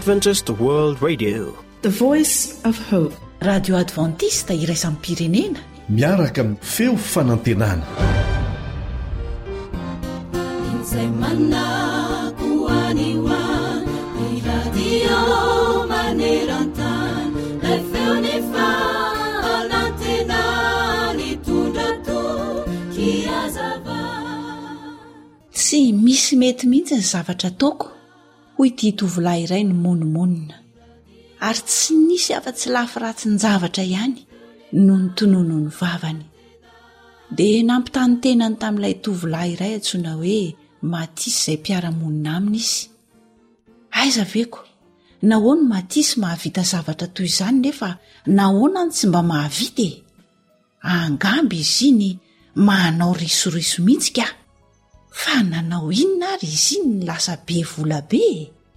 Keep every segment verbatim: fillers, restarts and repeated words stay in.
Adventist World Radio, the voice of hope. Radio Adventista iraisam pirenena miaraka amin'ny feo fanantenana. Tsy misy mety mihitsy ny zavatra ataoko hoy ity tovolahy iray ny monimonina, ary tsy nisy afa-tsy lafy ratsy ny zavatra ihany no ny tonono ny vavany. Dia nampitany tenany tamin'ilay tovolahy iray antsoina hoe Matisy izay mpiara-monina aminy izy. Aiza veko, nahoana Matisy mahavita zavatra toy izany nefa nahoana ny tsy mba mahavita e? Angamby izy iny manao risoriso mihitsy ka. Fa nanao inona ary izy iny ny lasa be vola be?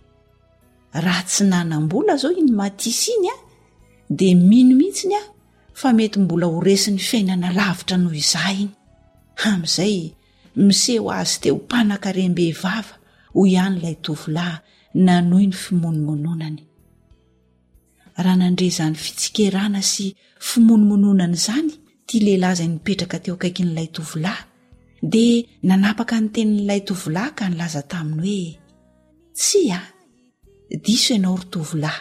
Raha tsy nanam-bola zao iny Matisy iny a, dia mino mihitsiny a fa mety mbola ho resin'ny fiainana lavitra noho izay iny. Amin'izay miseho azy teo mpanan-karem-behivava ho ihanyilay tovolahy nanohy ny fimonomononany. Raha nandre izany fitsikerana sy fimonomononana izany ity lehilahy izay nipetraka teo akaikin'ilay tovolahy, dia nanapaka ny tenin'ilay tovolahy ka nilaza taminy hoe, tsy a, diso ianao ry tovolahy.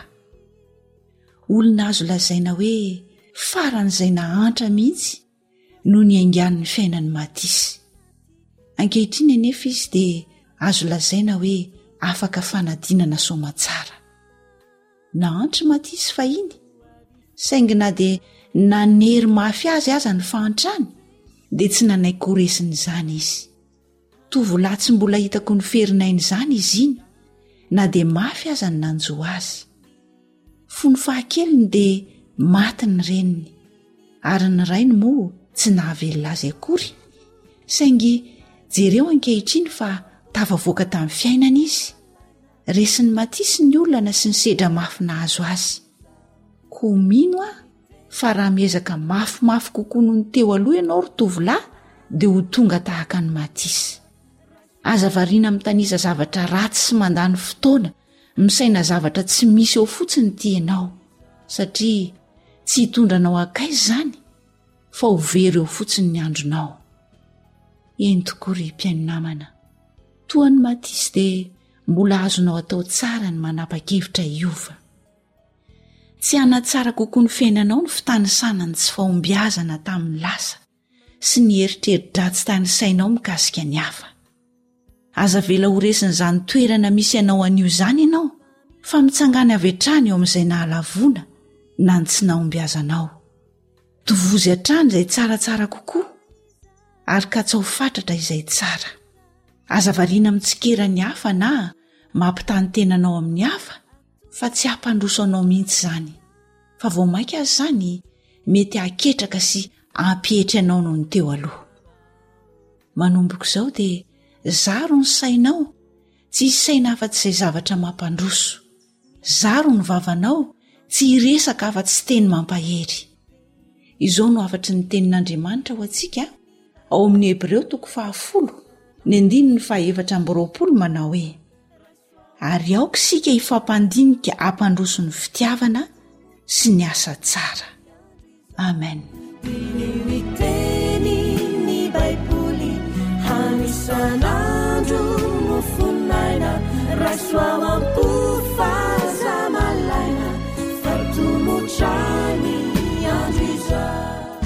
Olona azo lazaina hoe faran'izay nahantra mihitsy no niaingan'ny fiainan'ny Matisy. Ankehitriny anefa izy dia azo lazaina hoe afaka fanadinana soamatsara. Nahantra Matisy fahiny, saingina dia nanery mafy azy aza ny fahantrany, dia tsy nanaiko resiny izany izy. Tovolahy tsy mbola hitako ny ferinainy izany izy iny, na dia mafy aza ny nanjo azy. Fony fahakeliny dia maty ny reniny, ary ny rainy moa tsy nahavelona azy akory, saingy jereo ankehitriny fa tafavoaka tamin'ny fiainana izy. Resin'ny Matisy ny olana sy ny sedra mafy nahazo azy. Koa mino a fa raha miezaka mafimafy kokoa noho ny teo aloha ianao ry tovolahy, dia ho tonga tahaka ny Matisy. Aza variana mitanisa zavatra ratsy sy mandany fotoana, misaina zavatra tsy misy eo fotsiny ty ianao, satria tsy hitondranao akaiza izany, fa ho very eo fotsiny ny andronao. Eny tokoa ry mpiaino-namana, toa ny Matisy dia mbola azonao atao tsara ny manapa-kevitra iova. Tsy hanatsara kokoa ny fiainanao ny fitanisanany tsy fahombiazana tamin'ny lasa sy ny eritreri-dratsy tany sainao mikasika ny hafa. Aza vela ho resin'izany toerana misy ianao anio izany ianao, fa mitsangana avy hatrany eo amin'izay nahalavona na ny tsy nahombiazanao. Tovozy hatrany izay tsaratsara kokoa, ary ka tsy ho fatratra izay tsara. Aza variana mitsikera ny hafa na mampitany tenanao amin'ny hafa, fa tsy hampandroso anao mihitsy izany. Fa vao mainka azy izany mety haketraka sy hampihitra anao noho ny teo aloha. Manomboka izao dia zaro ny sainao, tsy hisaina afa-tsy izay zavatra mampandroso. Zaro ny vavanao, tsy hiresaka afa-tsy teny mampahery. Izao no afatry ny tenin'Andriamanitra ho antsika ao amin'ny Hebreo toko fahafolo ny andininy fahaefatra amby roapolo manao hoe, ary aoka sika hifampandinika hampandroso ny fitiavana sy ny asa tsara. Amen. Miteny ny Baiboly hanisan'andro no fonaina, rasoa mampofazamalaina, fatomotrany andro izao.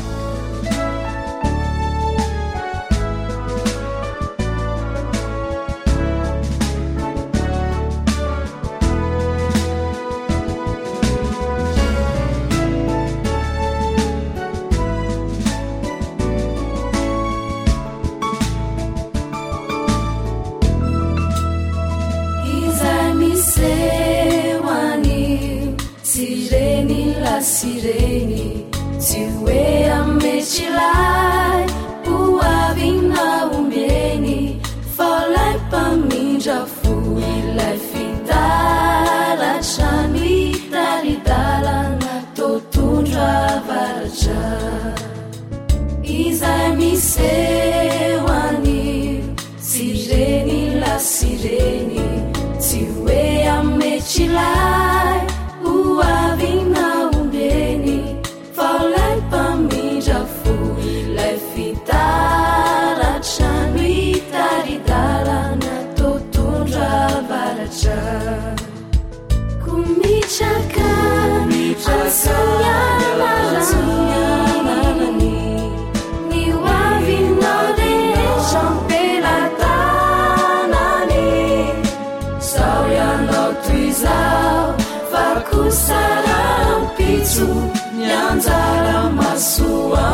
Sireni tiwe amechilai uavina umbeni falai paminja fuilai fitala chani talidala totundra varja izai misewani sireni la sireni tiwe amechilai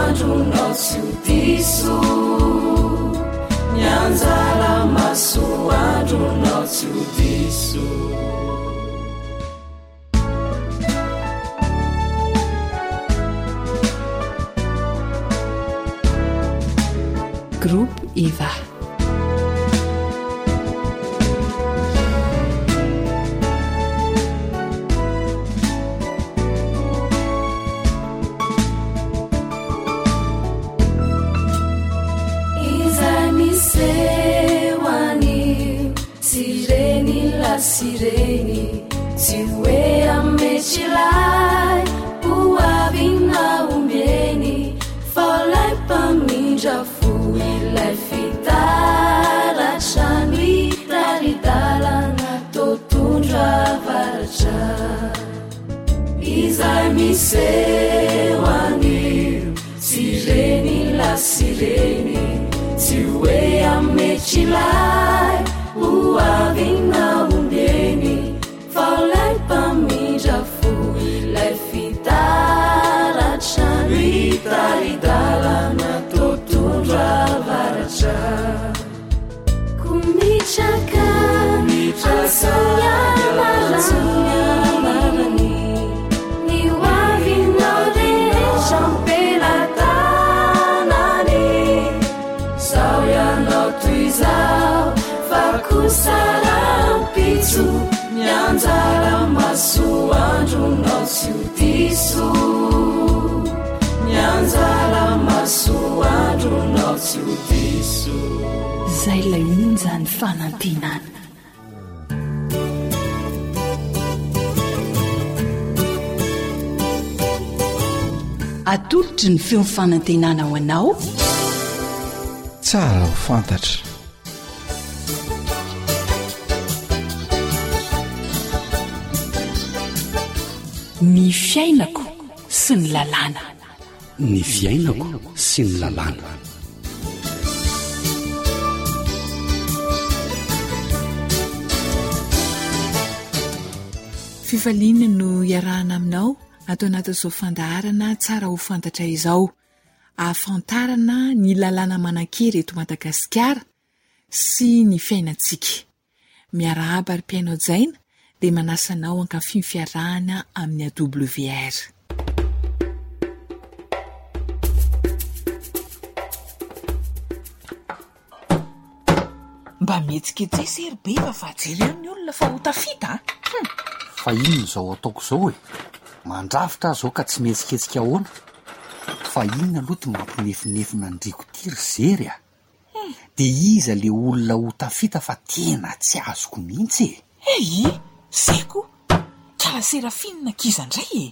masoandronao tsy ho diso mianjara masoandronao tsy ho diso Groupe Eva. Sireni tsy hoe ametsylay hoavina ombeny fa lay mpamindra fo ilay fitaratrano itaridalana totondra varatra izay misehoanio sireny la sireny tsy hoe ametsylay hoavina ombeny fa lay mpamindra fo ilay fitaratrano itaridalana totondra varatra kumitraka asonyamarany ny hoavinao rehetra mpenatanany sao ianao toy zao kusarampitsu mianjara masoandronao tsy ho diso mianjara masoandronao tsy ho diso zay lay onjany fanantenana atolotry ny feo fanantenana ho anao tsara ho fantatra ny fiainako sy ny lalàna ny fiainako sy ny lalàna fifaliana no iarahana aminao atao anatin'izao fandaharana tsara ho fantatra izao ahafantarana ny lalàna manan-kery eto Madagasikara sy ny fiainantsika miarahaba ary mpiainao jaina dia manasanao ankafy fiarahana amin'ny A W R. Mba mietsiketsy sery be fa fajery ny olona fa ho tafita hm. Fa inona zao ataoko zao e mandrafitra zao ka tsy mietsiketsika ahoana fa inona aloha ty mampinefinefina andriko tiry zery a hmm. Dia iza le olona ho tafita fa tena tsy azoko mihitsy e ei seko kala Serafina kiza ndray e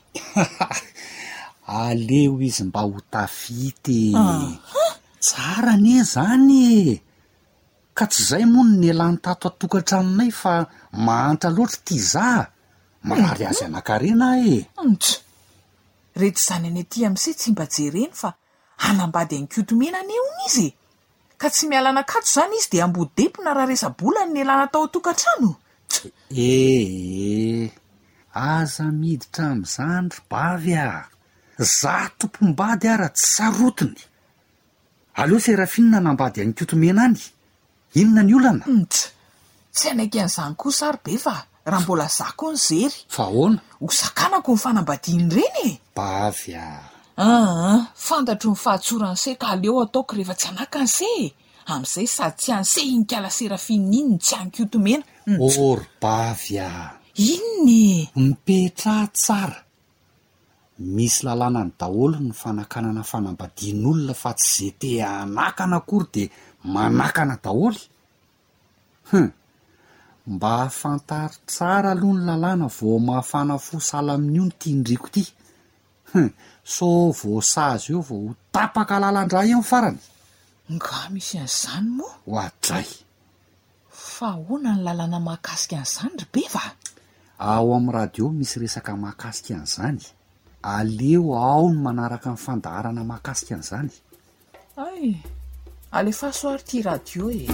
aleo izy mba ho tafity uh-huh. Tsara ne zany e ka tsy zay moa ny elany tato atokantranonay fa mahantra loatra ty za marary azy anakarena e ntr rehetra zany any aty am'se tsy mba jereny fa anambady ankotomena neony izy ka tsy mialanakato zany izy dia ambodepona raha resabolany ny elana tao atokantrano ee aza miditra am'zandry bavy a za tompombady ara tsy sarotiny aleo Serafina nambady ankotomena any inona ny olana ntr tsy anaiky an'izany koa sary be fa raha mbola zako ny zery fa ahoana ho sakanako ny fanambadiany reny e bavy a aa fantatro ny fahatsorany se ka aleo ataoko rehefa tsy anaka ny se am'izay sady tsy anse inikala Serafina iny tsy ankotomena ory bavy a inony mipetra tsara misy lalàna ny daholo ny fanakanana fanambadian'olona fa tsy zay te anakana akory de manakana daholo hm mba afantary tsara aloha ny lalàna vao mahafana fo sala amin'io ny tiandriko ty hm so voasazy io vao ho tapaka lalandra eo farany nga misy an'izany moa ho adray fa ahoana ny lalàna mahakasika an'izany ry be va ao amin'ny radio misy resaka mahakasika an'izany aleo ao ny manaraka ny fandaharana mahakasika an'izany ay alefa soary ty radio e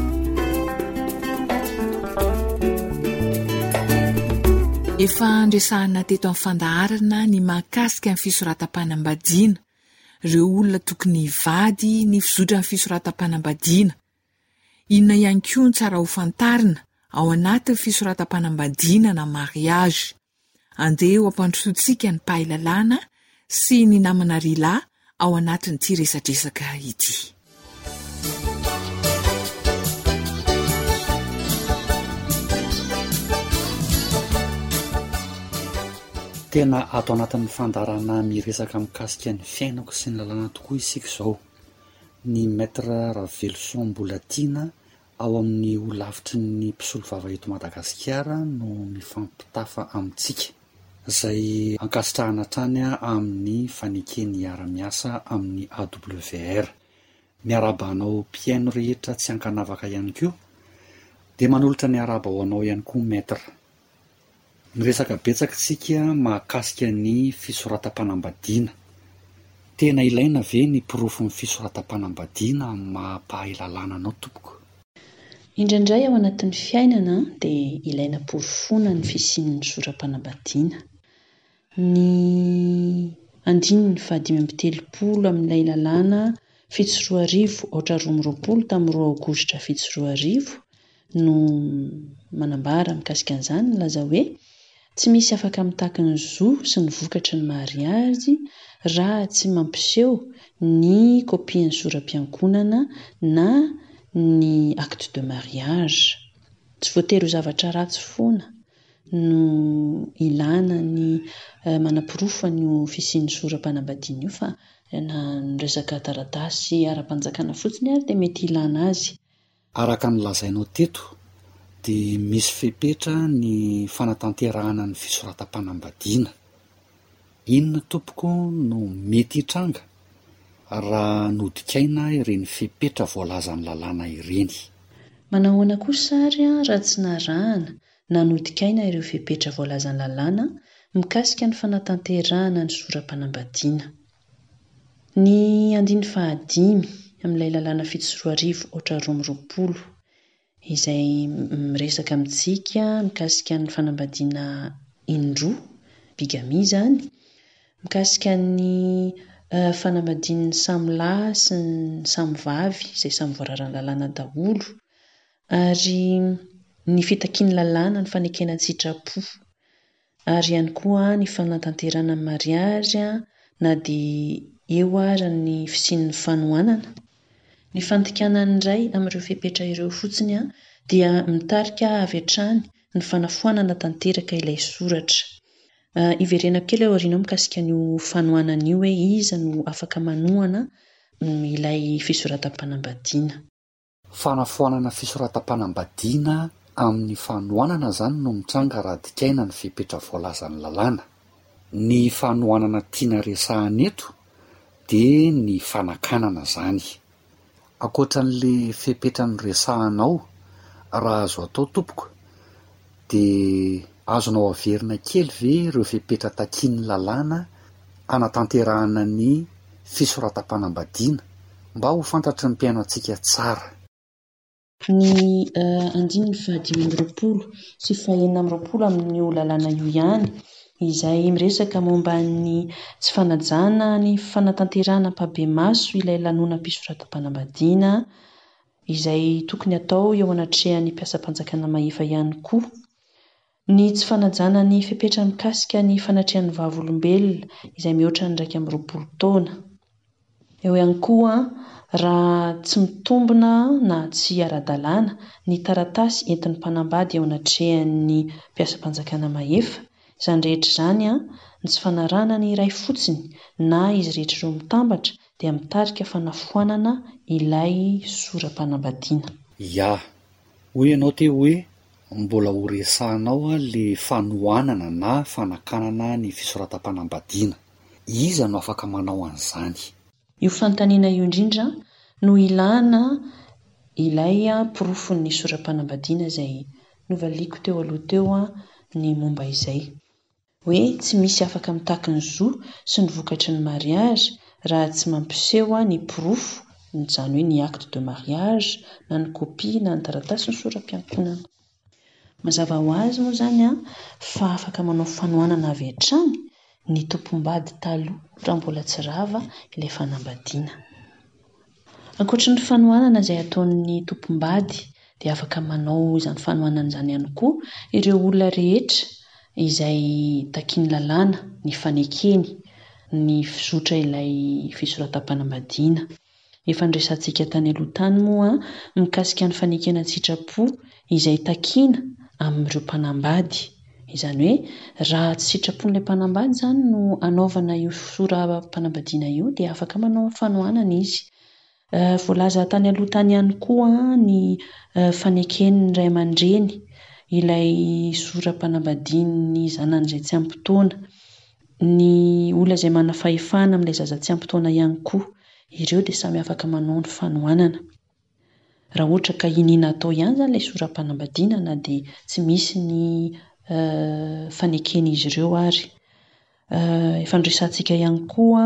efa andresahana teto amin'ny fandaharana ny mahakasika ny fisoratam-panambadiana ireo olona tokony vady ny fizotra ny fisoratam-panambadiana. Inona ihany koa ny tsara ho fantarina ao anatin'ny fisoratam-panambadiana na mariage. Andeha ho ampandrosoantsika ny pahilalàna sy ny namana rila ao anatin'ity resadresaka ity. Tena ato anatin'ny fandarana miresaka mikasika ny fiainako sy ny lalàna tokoa isika izao. Ny maître Ravelson Mbolatina ao amin'ny olavitry ny mpisolo vava eto Madagasikara no mifampitafa amintsika, izay ankasitrahana trany amin'ny fanekeny iara-miasa amin'ny A W R. Miarabanao mpiaino rehetra tsy ankanavaka ihany koa, dia manolotra ny araba ho anao ihany koa maître. Miresaka betsaka isika mahakasika ny fisoratam-panambadiana. Tena ilaina ve ny pirofo ny fisoratam-panambadiana amin'ny mampahalalàna anao tompoko? Indraindray ao anatin'ny fiainana dia ilaina porofona ny fisian'ny soram-panambadiana. Ny andininy fahadimy amby telopolo amin'ilay lalàna fito sy roa arivo aotra roa amby roapolo tamin'ny roa aogositra fito sy roa arivo no manambara mikasika an'izany, milaza hoe tsy misy afaka mitaky ny zo sy ny vokatry ny mariazy raha tsy mampiseho ny kopian'ny soram-piankonana na ny acte de mariage. Tsy voatery ho zavatra ratsy foana no ilana ny manam-pirofo ny fisian'ny soram-panambadiana io, fa na resaka taratasy ara-panjakana fotsiny ary dia mety ilana azy. Araka ny lazainao teto dia misy fepetra ny fanatanterahana ny fisoratam-panambadiana. Inona tompoko no mety hitranga raha nodikaina ireny fepetra voalazan'ny lalàna ireny? Manahoana kosa ary raha tsy narahana na nodikaina ireo fepetra voalazan'ny lalàna mikasika ny fanatanterahana ny soram-panambadiana. Ny andiny fahadimy amin'ilay lalàna fito sy roa arivo aotra roa amby roapolo izay miresaka amintsika mikasika ny fanambadiana indroa, bigamia izany, mikasika ny uh, fanambadian'ny samy lahy sy ny samy vavy izay samy voararan'ny lalàna daholo, ary ny fitakian'ny lalàna ny fanekena sitrapo, ary ihany koa ny fanatanterana ny mariage na dia eo ara ny fisian'ny fanohanana. Ny fandikanany iray amin'ireo fepetra ireo fotsiny dia mitarika avy hatrany ny fanafoanana tanteraka ilay soratra. Uh, iverena kely ao aoriana mikasika n'io fanohanana io hoe iza no afaka manohana ilay fisoratam-panambadiana. Fanafoanana fisoratam-panambadiana amin'ny fanohanana izany no mitranga raha dikaina ny fepetra voalazan'ny lalàna. Ny fanohanana tiana resahana eto dia ny fanakanana izany. Ankoatran'le fepetra ny resahanao, raha azo atao tompoko, dia azonao averina kely ve ireo fepetra takian'ny lalàna anatanterahana ny fisoratam-panambadiana mba ho fantatry ny mpiaino antsika tsara? Ny uh, andininy fahadimy amby roapolo sy fahaenina amby roapolo amin'io lalàna io ihany, izay miresaka momba ny tsy fanajana ny fanatanterahana mpabe maso ilay lanona mpisoratam-panambadiana izay tokony atao eo anatrehan'ny mpiasa-panjakana mahefa ihany koa. Ny tsy fanajana ny fepetra mikasika ny fanatrehan'ny vavolombelona izay mihoatra ny iraika amby roapolo taona. Eo ihany koa raha tsy mitombona na tsy ara-dalàna ny taratasy entin'ny mpanambady eo anatrehan'ny mpiasa-panjakana mahefa. Izany rehetra izany a, ny tsy fanarahana ny iray fotsiny na izy rehetra ireo mitambatra dia mitarika fanafoanana ilay soram-panambadiana. Ya, hoy ianao te hoe mbola ho resahanao le fanohanana na fanakanana ny fisoratam-panambadiana. Iza no afaka manao an'izany? Io fanontaniana io indrindra no ilana ilay porofon'ny soram-panambadiana izay novaliako teo aloha teo ny momba izay. Hoe tsy misy afaka mitaky ny zo sy ny vokatry ny mariage raha tsy mampiseho ny pirofo, izany hoe ny acte de mariage na ny kopia na ny taratasy ny soram-piankonana. Mazava ho azy moa izany a, fa afaka manao fanohanana avy hatrany ny tompom-bady taloha raha mbola tsy rava ilay fanambadiana. Ankoatra ny fanohanana izay ataon'ny tompom-bady dia afaka manao izany fanohanana izany ihany koa ireo olona rehetra izay takiany lalàna, ny fanekeny, ny fizotra ilay fisoratam-panambadiana. Efa nresantsika tany aloha tany moa mikasika ny fanekena sitrapo izay takiana amin'ireo mpanambady. Izany hoe raha tsy sitrapon'ilay mpanambady izany no anaovana io soram-panambadiana io dia afaka manao fanohanana izy. Voalaza tany aloha tany ihany koa ny faneken'ny ray aman-dreny ilay soram-panambadian'ny zanany izay tsy ampy-taona, ny olona izay manana fahefana amin'ilay zaza tsy ampy-taona ihany koa, ireo dia samy afaka manao ny fanohanana. Raha ohatra ka inina atao ihany izany ilay soram-panambadiana na dia tsy misy ny fanekeny izy ireo ary. Efa nresantsika ihany koa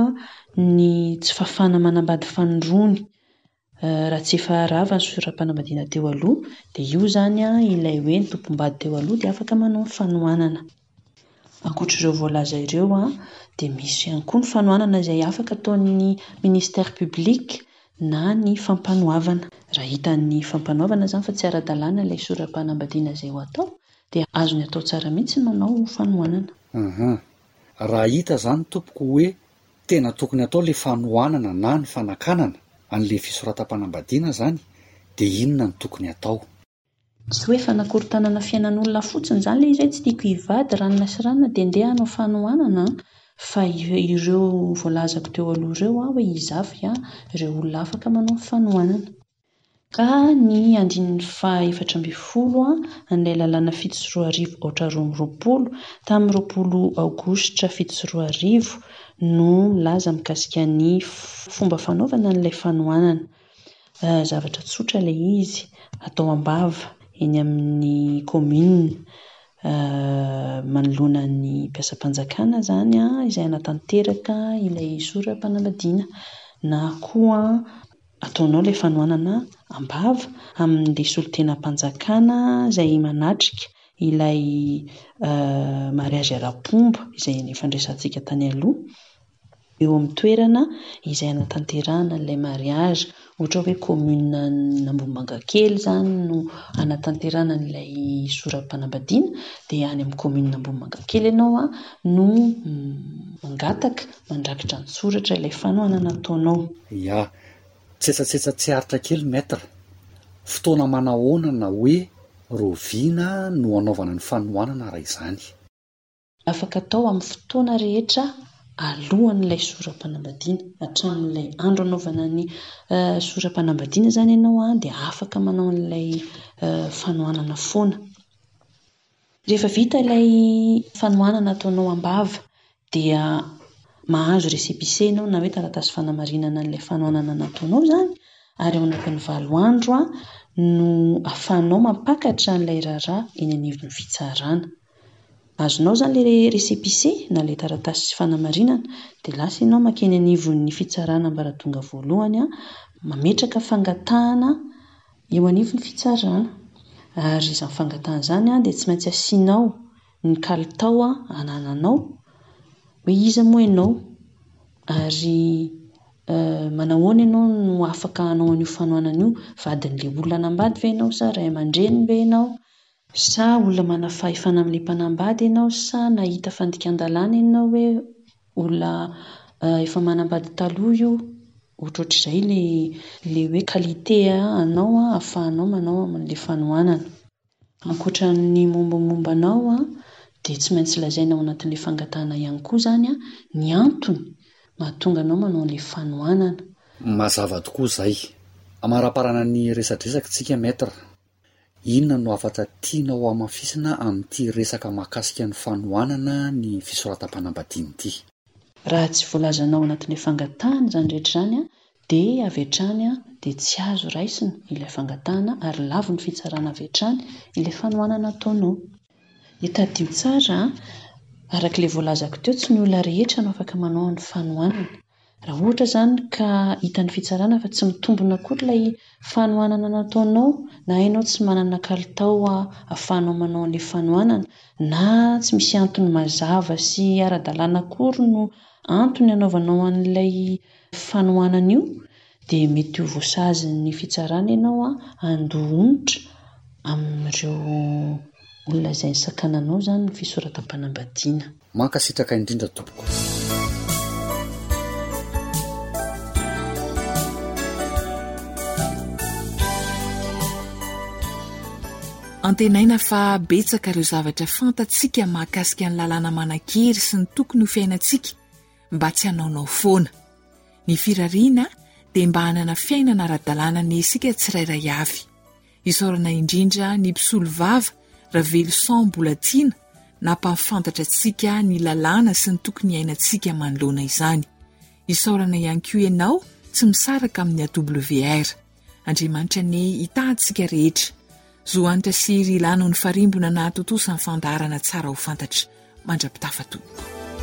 ny tsy fafana manambady fanondrony. Raha tsy efa rava ny soram-panambadiana teo aloha dia io izany ilay hoe ny tompom-bady teo aloha dia afaka manao ny fanohanana. Ankoatra ireo voalaza ireo dia misy ihany koa ny fanohanana izay afaka ataon'ny ministère public na ny fampanohavana. Raha hitan'ny fampanohavana izany fa tsy ara-dalàna ilay soram-panambadiana izay ho atao dia azony atao tsara mihitsy manao fanohanana. Uhum. Raha hita izany tompoko hoe tena tokony atao ilay fanohanana na ny fanakanana an'ilay fisoratam-panambadiana izany dia inona ny tokony atao? Tsy hoe fanakorontanana fiainan'olona fotsiny izany ilay izay tsy tiako hivady ranona sy ranona dia andeha hanao fanohanana, fa ireo voalazako teo aloha ireo hoe hizafy ireo olona afaka manao fanohanana. Ka ny andininy faha efatra ambin'ny folo an'ilay lalàna fito sy roa arivo aotra roa amby roapolo tamin'ny roapolo aogositra fito sy roa arivo no laza mikasika ny fomba fanaovana an'ilay fanohanana. Zavatra tsotra ilay izy, atao am-bava eny amin'ny commune, manoloana ny mpiasam-panjakana izany izay anatanteraka ilay soram-panambadiana, na koa ataonao ilay fanohanana am-bava amin'ilay solon-tenam-panjakana izay manatrika ilay mariazy ara-pomba izay efa nresantsika tany aloha eo amin'ny toerana izay anatanterahana ilay mariazy. Ohatra hoe commune Ambohimanga kely izany no anatanterahana ilay soram-panambadiana dia any amin'ny commune Ambohimanga kely ianao no mangataka mandrakitra ny soratra ilay fanohanana ataonao. Ya, tsetsatsetsatsyaritra kely maître, fotoana manahoana na hoe roviana no anaovana ny fanohanana raha izany? Afaka atao amin'ny fotoana rehetra alohan'ilay soram-panambadiana, hatramin'ilay andro anaovana ny soram-panambadiana izany ianao dia afaka manao an'ilay fanohanana foana. Rehefa vita ilay fanohanana ataonao am-bava dia mahazo récépissé ianao na hoe taratasy fanamarinana an'ilay fanohanana nataonao izany, ary ao anatin'ny valo andro no ahafahanao mampakatra an'ilay raharaha eny anivon'ny fitsarana. Azonao izany ilay récépissé na ilay taratasy fanamarinana dia lasa ianao makeny anivon'ny fitsarana ambaratonga voalohany mametraka fangatahana eo anivon'ny fitsarana. Ary izany fangatahana izany dia tsy maintsy asianao ny kalitao anananao hoe iza moa ianao, ary manahoana ianao no afaka hanao an'io fanohanana io, vadin'ilay olona hanambady ve ianao sa ray aman-dreny ve ianao, sa olona mana fahefana amin'ilay mpanambady ianao, sa nahita fandikan-dalàna ianao hoe olona efa manambady taloha io. Ohatrohatr'izay ilay hoe qualité anao ahafahanao manao amin'ilay fanohanana. Ankoatra ny mombamombanao dia tsy maintsy lazaina ao anatin'ilay fangatahana ihany koa izany ny antony mahatonga anao manao an'ilay fanohanana. Mazava tokoa izay. Amaraparana ny resadresaka tsika maître, inona no afatra tianao hamafisina amin'ity resaka mahakasika ny fanohanana ny fisoratam-panambadiana ity? Raha tsy voalazanao anatin'ilay fangatahana izany rehetra izany dia avy hatrany dia tsy azo raisina ilay fangatahana ary lavo ny fitsarana avy hatrany ilay fanohanana ataonao. Hitadio tsara, araka ilay voalazako teo tsy ny olona rehetra no afaka manao ny fanohanana. raha ohatra zany ka hitan'ny fitsarana fa tsy mitombona koa ilay fanohanana nataonao na hainao tsy manana kalitao ahafahanao manao an'ilay fanohanana na tsy misy antony mazava sy ara-dalàna akory no antony anaovanao an'ilay fanohanana io dia mety ho voasazy ny fitsarana ianao a andohonitra amin'ireo olona izay ny sakananao zany ny fisoratam-panambadiana. Mankasitraka indrindra tompoko. Antenaina fa betsaka ireo zavatra fantatsika mahakasika ny lalàna manan-kery sy ny tokony ho fiainantsika mba tsy hanaonao foana. Ny firariana dia mba hanana fiainana ara-dalàna ny isika tsirairay avy. Isaorana indrindra ny mpisolo vava raha veloson mbola tiana na mpafantatra antsika ny lalàna sy ny tokony hainantsika manoloana izany. Isaorana ihany koa ianao tsy misaraka amin'ny A W R. Andriamanitra ny hitahantsika rehetra. Zohanitra sy rilano ny farimbona na atotosan'ny fandarana tsara ho fantatra. Mandrapitafa tompoko.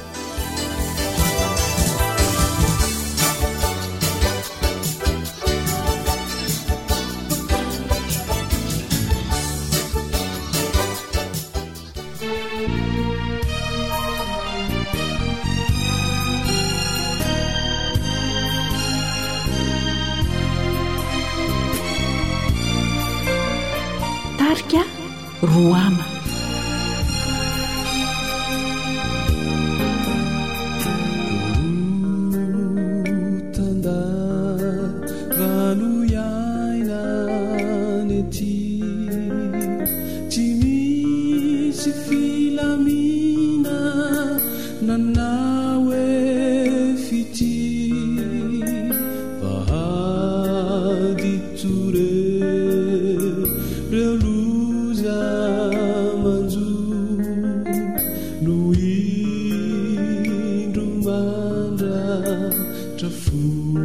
Tarika Roama. Tanda valo iaina nety tsy misy filamina nanao e fity vahady ture reo loza manjo no indro mandratra fo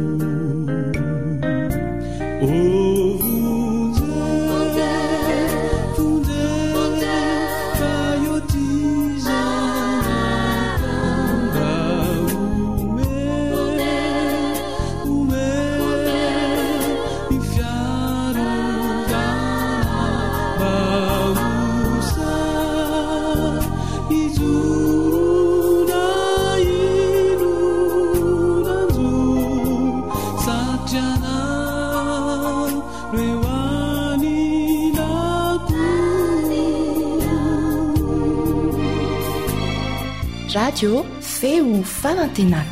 Radio feo fanantenana.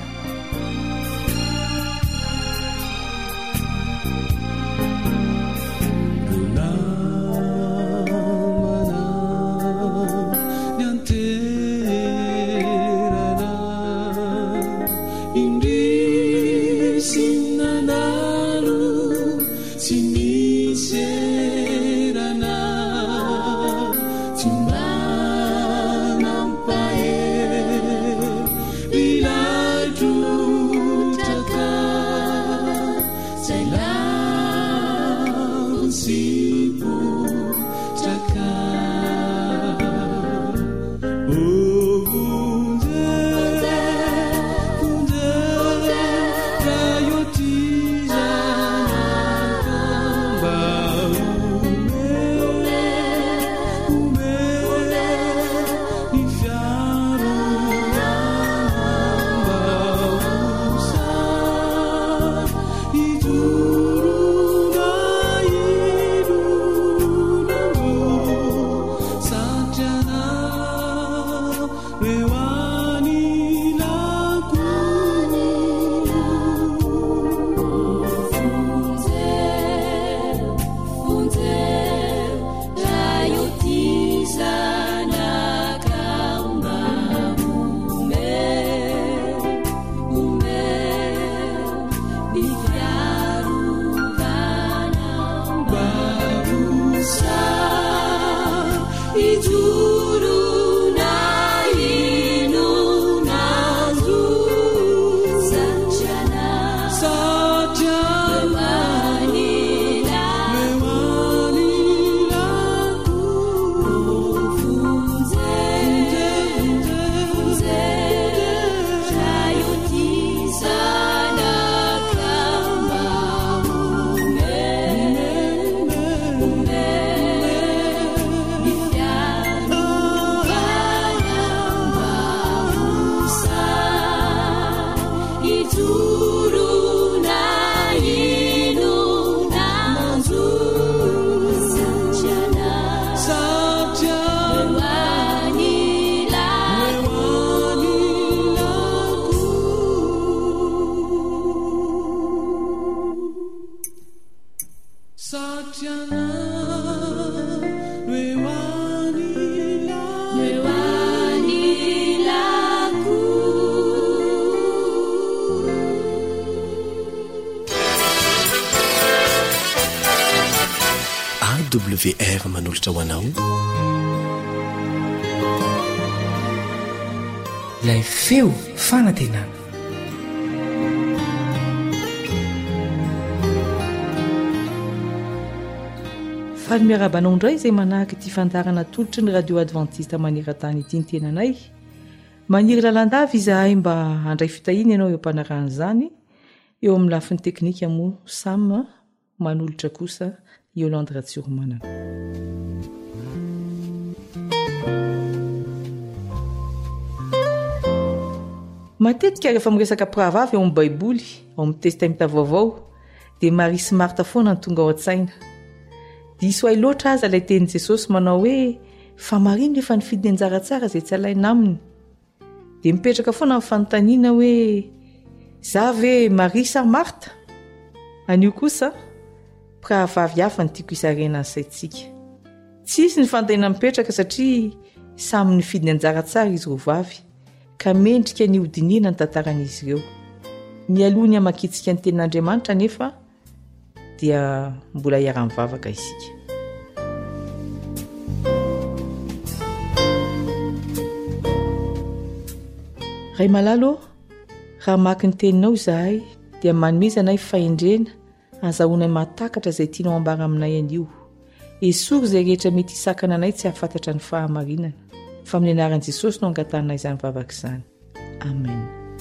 Sana W R manolotra ho anao ilay feo fanantenana. faly miarabanao indray izay manahaka ty fandarana tolotry ny radio adventiste maneran-tany ity ny tenanay. Maniry lalandavy izahay mba handray fitahiny ianao eo ampanarahana izany eo amin'ny lafin'ny teknika moa Sam manolotra kosa Yolande Ratsurmanana. Matetika rehefa miresaka pravavy eo amin'ny baiboly ao amin'ny testamenta vaovao dia Maria sy Marta foana ny tonga ao an-tsaina. Diso ay loatra aza ilay tenin' Jesosy manao hoe fa Maria nefa nifidy ny anjara tsara izay tsy alaina aminy. Dia mipetraka foana amin'ny fanontaniana hoe za ve Maria sa Marta? Anio kosa pravavy hafa ny tiako hisarena ny saintsika. Tsisy ny fantahina mipetraka satria samy nifidy ny anjara tsara izy roa vavy ka mendrika ny hodiniana ny tantaran'izy ireo. Mialoha ny hamakitsika ny tenin'Andriamanitra nefa dia mbola hiara-mivavaka isika. Ray malalo, raha maky ny teninao izahay dia manomezanay fahendrena azahoanay matakatra izay tianao ambara aminay anio. Esory izay rehetra mety hisakana anay tsy hahafantatra ny fahamarinana. Fa amin'ny anaran'i Jesosy no angatanay izany vavaka izany. Amen.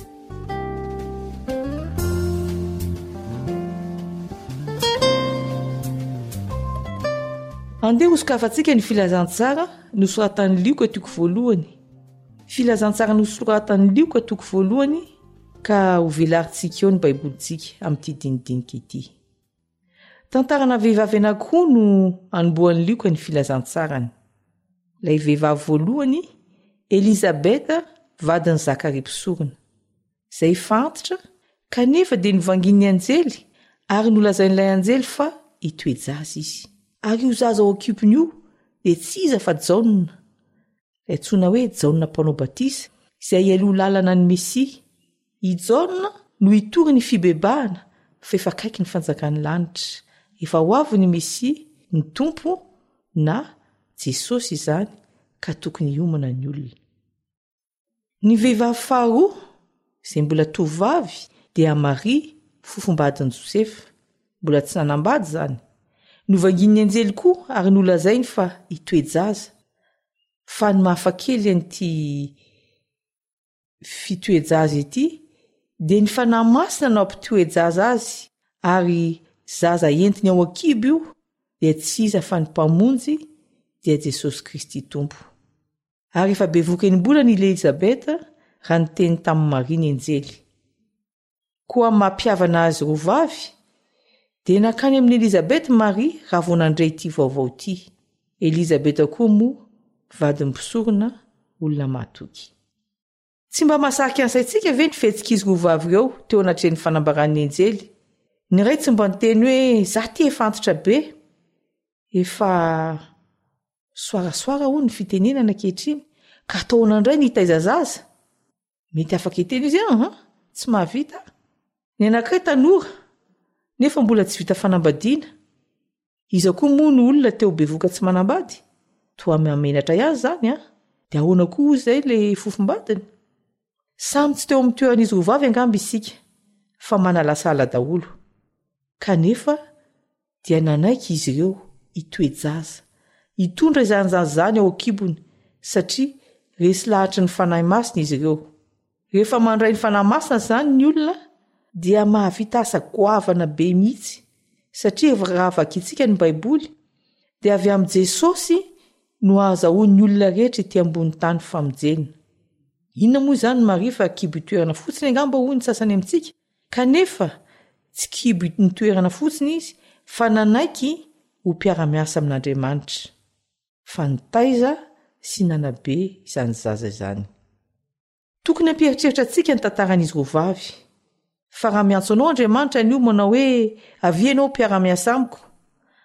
Andeha hosokafantsika ny filazantsara nosoratan'ny Lioka toko voalohany. Filazantsara nosoratan'ny Lioka toko voalohany ka ho velarintsika eo ny baibolintsika amin'ity dinidinika ity. Tantarana vehivavy anankiroa no anombohan'ny Lioka ny filazantsarany. Ilay vehivavy voalohany, Elisabeta, vadin'i Zakaria mpisorona. Izay fantatra kanefa dia novangin'ny anjely ary nolazain'ilay anjely fa hitoeja azy izy. Ary io zaza ao akipony io dia tsy iza fa Jaona. Ilay antsoina hoe Jaona mpanao batisa izay aloha lalana ny Mesia. I Jaona no hitory ny fibebahana fa efa akaiky ny fanjakan'ny lanitra. Efa ho avy ny Mesia, ny tompo na Jesosy izany ka tokony hiomana ny olona. Ny vehivavy faharoa izay mbola tovavy dia Maria, fofombadin'i Josefa, mbola tsy nanambady izany. Novangin'ny anjely koa ary nolazainy fa hitoejaza. Fa ny mahafakely an'ity fitoejaza ity dia ny fanahy masina no ampitoejaza azy ary zaza entiny ao akibo io dia tsy iza fa ny mpamonjy dia Jesosy Kristy tompo. Ary efa bevoka ny bolany Elisabeta raha ny teny tamin'ny Maria ny anjely. Koa mampiavana azy roa vavy dia nakany amin'ny Elisabeta Maria raha vao nandray ity vaovao ity. Elisabeta koa moa vadin'ny mpisorona, olona matoky. Tsy mba mahasarika ansaitsika ve ny fihetsikizy roa vavy ireo teo anatrehan'ny fanambaran'ny anjely? Ny iray tsy mba niteny hoe za ty efa antitra be. Efa soarasoara hono ny fitenenana ankehitriny ka ataona indray ny hitaiza zaza. Mety afaka hiteny izy ah, tsy mahavita. Ny anankiray tanora nefa mbola tsy vita fanambadiana. Iza koa moa ny olona teo bevoka tsy manambady. Toa mamenatra ihany zany ah. Dia ahoana koa izay le fofombadiny? Samy tsy teo amin'ny toeran'izy roa vavy angamba isika fa manalasala daholo. Kanefa dia nanaiky izy ireo hitoejaza. Hitondra izany zany ao akibony satria resy lahatra ny fanahy masina izy ireo. Rehefa mandray ny fanahy masina zany ny olona dia mahavita asa goavana be mihitsy satria raha vakitsika ny baiboly dia avy amin'ny Jesosy no ahazahoan'ny olona rehetra ety ambony tany famonjena. Inona moa izany Maria fa kibo toerana fotsiny angamba hoy ny sasany amintsika? Kanefa tsy kibo ny toerana fotsiny izy fa nanaiky ho mpiara-miasa amin'Andriamanitra. Fa nitaiza sy nanabe izany zaza izany. Tokony hampieritreritra antsika ny tantaran'izy roa vavy. Fa raha miantso anao Andriamanitra anio manao hoe avianao mpiara-miasa amiko,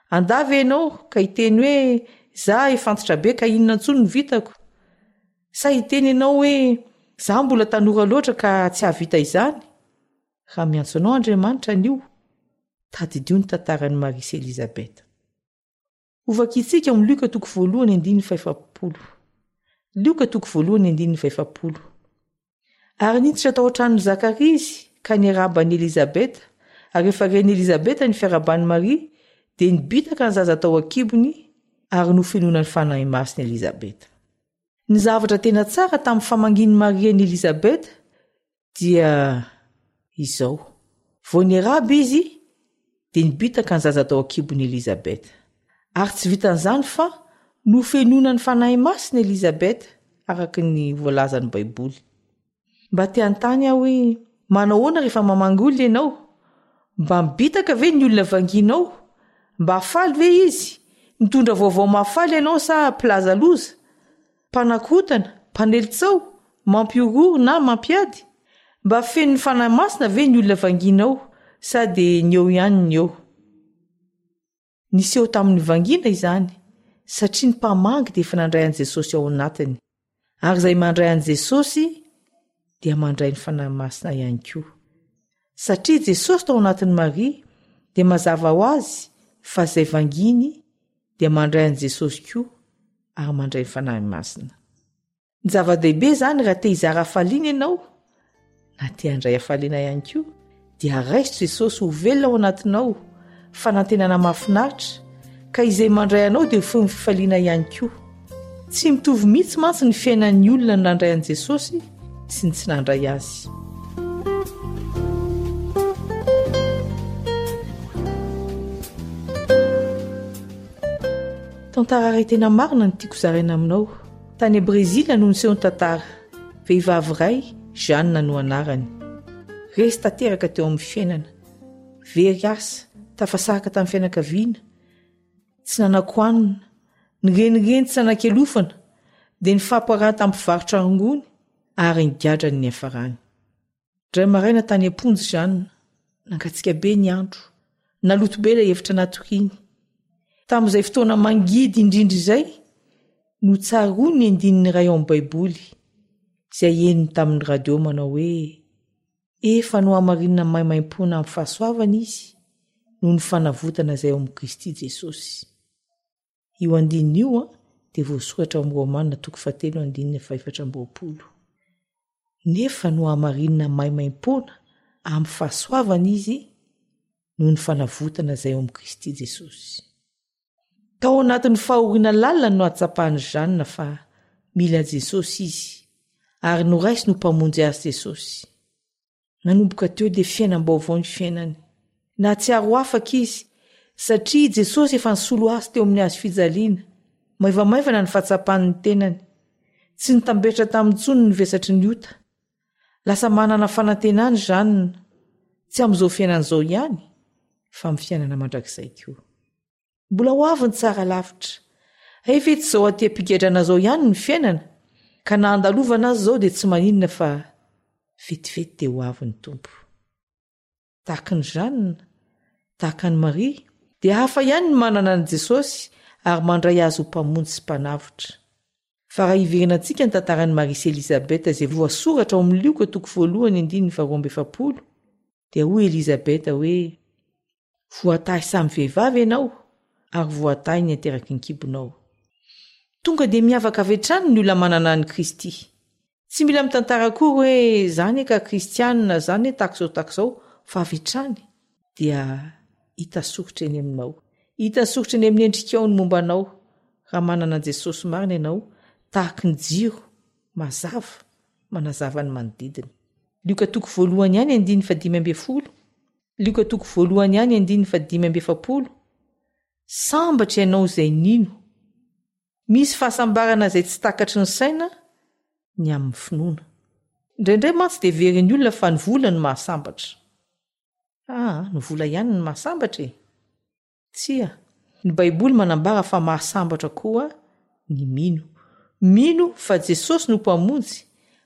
andavy ianao ka hiteny hoe za efantitra be ka inona ntsony ny vitako sa hiteny ianao hoe za mbola tanora loatra ka tsy havita izany raha miantso anao Andriamanitra anio tadidio ny tantarany Maria sy Elizabeta. Ovakitsika amin'ny Lioka toko voalohany andiny faefapolo. Lioka toko voalohany andiny faefapolo. Ary niditra tao an-tranon'i Zakaria izy ka niarabany Elizabeta, ary rehefa reny Elizabeta ny fiarabany Maria dia nibitaka ny zaza tao an-kibony ary nofinoana ny fanahy masina Elizabeta. Ny zavatra tena tsara tamin'ny famanginy Maria ny Elizabeta dia izao. Vao niaraba izy dia nibitaka ny zaza tao an-kibony Elizabeta. Ary tsy vitan'izany fa nofenoana ny fanahy masina Elizabeta araka ny voalazan'ny Baiboly. Mba te hanontany aho hoe manao ahoana rehefa mamangy olona ianao? Mba mibitaka ve ny olona vanginao? Mba hafaly ve izy? Mitondra vaovao mahafaly ianao sa plaza loza? Mpanakotana, mpanelitsao, mampiororo na mampiady? Mba feno ny fanahy masina ve ny olona vanginao sady ny eo ihany ny eo? Nisy eo tamin'ny vangina izany, satria ny mpamangy dia efa nandray an'i Jesosy ao anatiny. Ary izay mandray an'i Jesosy dia mandray ny fanahy masina ihany koa. Satria Jesosy tao anatin'ny Maria dia mazava ho azy fa izay vanginy dia mandray an'i Jesosy koa ary mandray ny fanahy masina. Ny zava-dehibe izany raha te hizara hafaliana ianao na te handray hafaliana ihany koa dia raiso Jesosy ho velona ao anatinao, fanantenana mahafinaritra ka izay mandray anao dia ho fifaliana ihany koa. Tsy mitovy mihitsy mantsy ny fiainan'ny olona ny nandray an'i Jesosy sy ny tsy nandray azy. Tantara iray tena marina no tiako zaraina aminao. Tany Brezila no niseho ny tantara. Vehivavy iray, Jeanne no anarany. Resy tanteraka teo amin'ny fiainana. Very asa, tafasaraka tamin'ny fianakaviana. Tsy nanakoanina, nirenireny tsy nanan-kelofana, dia nifamparaha tamin'ny mpivarotra rongony ary nigadra ny hafarany. Dray maraina tany amponjy Jeanne, nankatsika be ny andro, naloto be ilay hevitra natoriany. Tamin'izay fotoana mangidy indrindra izay no tsaroany ny andinin'ny iray ao amin'ny Baiboly izay eniny tamin'ny radio manao hoe efa no hamarinina maimaim-pona amin'ny fahasoavana izy noho ny fanavotana izay ao amin'ny Kristy Jesosy. Io andinina io dia voasoratra amin'ny Romanina toko fahatelo andinina fahaefatra amby roapolo. Nefa no hamarinina maimaim-pona amin'ny fahasoavana izy noho ny fanavotana izay ao amin'ny Kristy Jesosy. Tao anatin'ny fahoriana lalina no atsapahany Jeanne fa mila Jesosy izy ary no raisy no mpamonjy azy Jesosy. Nanomboka teo dia fiainam-baovao ny fiainany. Na tsy aro afaka izy satria Jesosy efa nisolo azy teo amin'ny hazo fijaliana. Maivamaivana ny fahatsapahany ny tenany. Tsy nitambetra tamin'ny tsony ny vesatry ny ota. Lasa manana fanantenany Jeanne, tsy amin'izao fiainan'izao ihany fa amin'ny fiainana mandrakizay koa. Mbola ho avy ny tsara lavitra. Hay ve tsy izao aty ampigadrana izao ihany ny fiainana, ka na andalovana azy izao dia tsy maninona fa vetivety dia ho avy ny tompo. Tahaka ny Jeanne, tahaka ny Maria, dia hafa ihany ny manana ny Jesosy ary mandray azy ho mpamonjy sy mpanavotra. Fa raha hiverenantsika ny tantaran'i Maria sy Elizabeta izay voasoratra ao amin'ny Lioka toko voalohany andininy faharoa amby efapolo, dia hoy Elizabeta hoe voatahy samy vehivavy ianao ary voatahy ny ateraky ny kibonao. Tonga dia miavaka avy hatrany ny olona manana ny Kristy. Tsy mila mitantara koa hoe zany ka kristianina, zany takizao takizao, fa avy hatrany dia hita soritra eny aminao. Hita soritra eny amin'ny endrikao ny mombanao raha manana Jesosy marina ianao, tahaka ny jiro mazava manazava ny manodidina. Lioka toko voalohany ihany andiny fa dimy amby folo. Lioka toko voalohany ihany andiny fa dimy amby efapolo. Sambatra ianao izay nino. Misy fahasambarana izay tsy takatry ny saina ny amin'ny finoana. Indraindray mantsy dia verin'ny olona fa ny vola no mahasambatra. Ah, ny vola ihany no mahasambatra e. Tsia, ny Baiboly manambara fa mahasambatra koa ny mino. Mino fa Jesosy no mpamonjy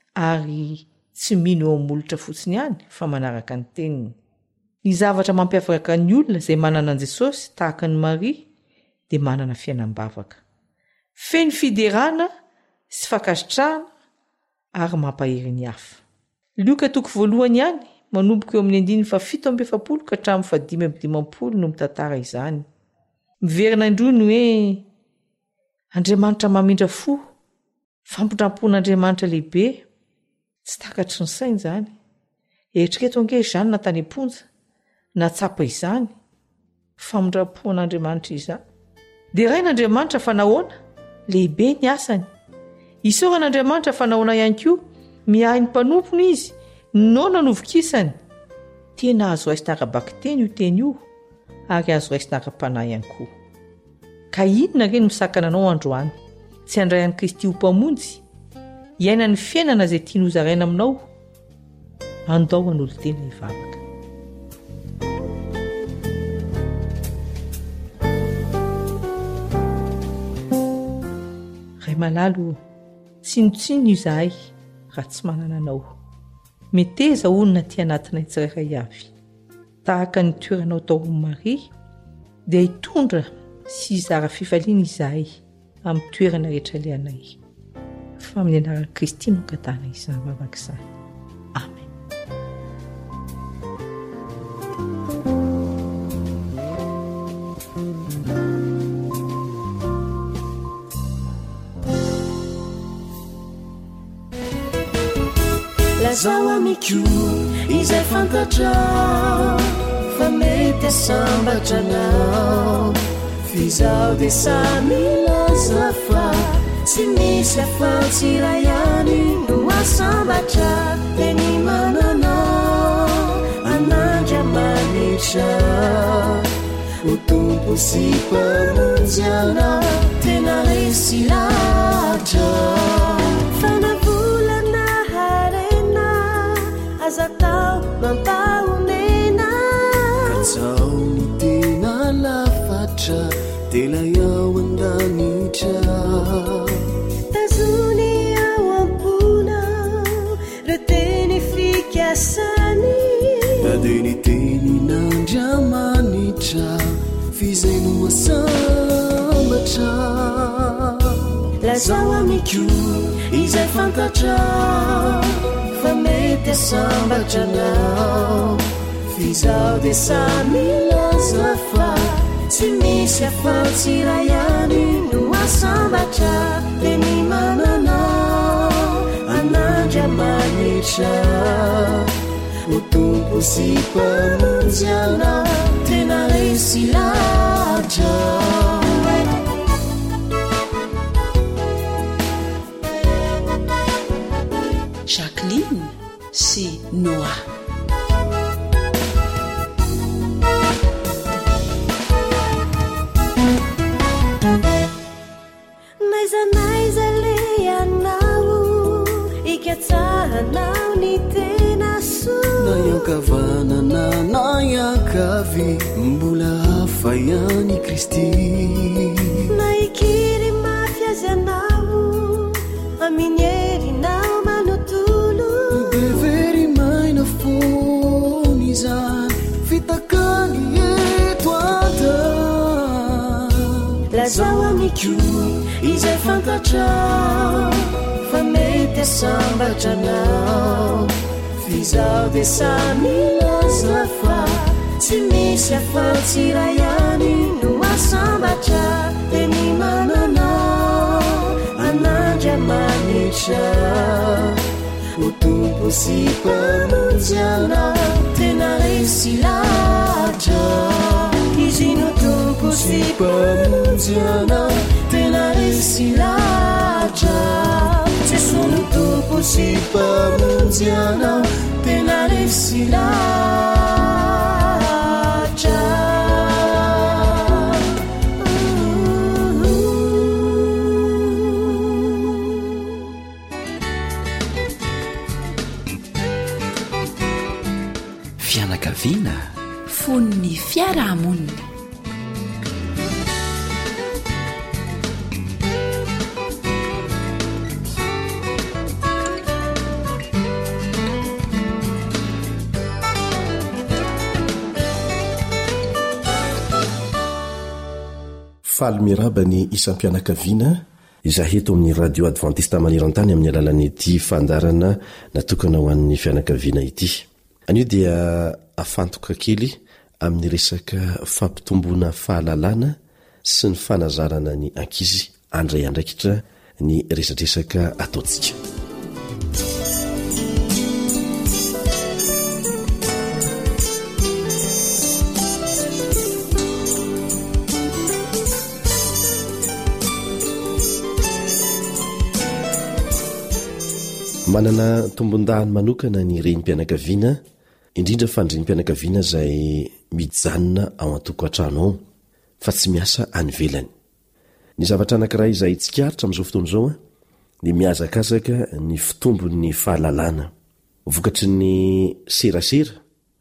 ary tsy mino eo amolotra fotsiny ihany fa manaraka ny teniny. Ny zavatra mampiavaka ny olona izay manana an Jesosy tahaka ny Maria dia manana fiainam-bavaka feny fiderana sy fankasitrahana ary mampahery ny hafa. Lioka toko voalohany ihany manomboka eo amin'ny andiny fa fito amby efapolo ka hatramin'ny fa dimy amby dimampolo no mitantara izany. Miverina indrony hoe Andriamanitra mamindra fo, fampindrampon'Andriamanitra lehibe, tsy takatry ny saina izany. Eritrereto ange izany na tany am-ponja na tsapa izany famindrampon'Andriamanitra izany. Dia rain'Andriamanitra fa nahoana lehibe ny asany. Isaoran'Andriamanitra fa nahoana ihany koa miahy ny mpanompony izy nona novokisany. Tena azo raisina arabaka teny io teny io ary azo raisina ara-panahy ihany koa. Ka inona reny misakana anao androany? Tsy handray an'i Kristy ho mpamonjy, iaina ny fiainana izay tiany hozaraina aminao. Andao an'olon-tena hivavaka. Ray malalo, tsinotsino izahay raha tsy manana anao. Meteza onona ty anatina tsirairay avy. Tahaka ny toeranao tao Maria, dia hitondra sy hizara fifaliana izahay amin'ny toerana rehetra lehanay. Fa amin'ny anaran'i Kristy no katana izany vavaka izany. Amen. Lazao amiko izay fantatra fa mety sambatra anao. Fizao dia samy laza fa tsy misy afa-tsy iray ihany no asambatra. Dia ny mananao an'Andriamanitra ho tompo sy mpamonjy anao. Tena resy lahatra fanavolana harena aza tao mampahomena. Kazao ny tena lafatra tela ao an-danitra. Tazony ao am-pona re teny fikasany. Dia ny tenin'Andriamanitra fizay no asambatra. Lazao amiko izay fantatra fa mety asambatra anao. Fizao dia samy laza fa tsy misy afa-tsy iray ihany no asambatra. Dia ny mananao an'Andriamanitra ho tompo sy mpamonjy anao. Tena resy lahatra Jacqueline sy Noah. Naiza le anao ikatsahanao ny tena soa. Na iankavanana na iankavi mbola hafa ihany Kristy. Na ikiry mafy azy anao amin'ny herinao manontolo. Dia very maina fony izany fitakany eto an-tany. Lazao amiko izay fantatra fa mety asambatra anao. Fizao dia samy laza fa tsy misy afa-tsy iray ihany no asambatra. Dia ny mananao an'Andriamanitra ho tompo sy mpamonjy anao. Tena resy lahatra izy no tompo sy mpamonjy anao. Tena resy lahatra Jesosy no tompo sy mpamonjy anao. Tena resy lahatra. Fianakaviana fon'ny fiarahamonina. faly miraba ny isam-pianakaviana izay eto amin'ny radio adventiste maneran-tany amin'ny alalan'ity fandarana natokana ho an'ny fianakaviana ity. Anio dia afantoka kely amin'ny resaka fampitomboana fahalalana sy ny fanazarana ny ankizy andray andraikitra ny resadresaka ataontsika. Manana tombon-dahany manokana ny renim-pianakaviana, indrindra fa ny renim-pianakaviana izay mijanona ao an-toko an-trano ao fa tsy miasa any ivelany. Ny zavatra anankiray izay tsikaritra amin'izao fotoana izao a, ny mihazakazaka ny fitombon'ny fahalalana. Vokatry ny serasera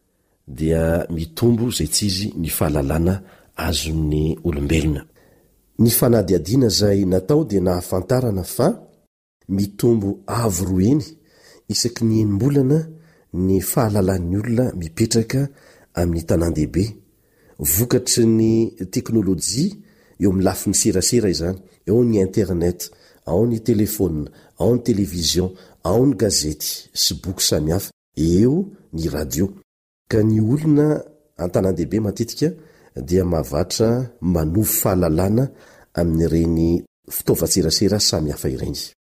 dia mitombo izay tsy izy ny fahalalana azon'ny olombelona. Ny fanadihadiana izay natao dia nahafantarana fa mitombo avo roeny isaky ny enim-bolana ny fahalalan'ny olona mipetraka amin'ny tanan-dehibe. Vokatry ny teknôlôjia eo amin'ny lafin'ny serasera izany, eo ny internet, ao ny telefona, ao ny televizion, ao ny gazety sy boky samihafa, eo ny radio. Ka ny olona an-tanan-dehibe matetika dia mahavatra manovo fahalalana amin'ireny fitaovan-tserasera samihafa ireny.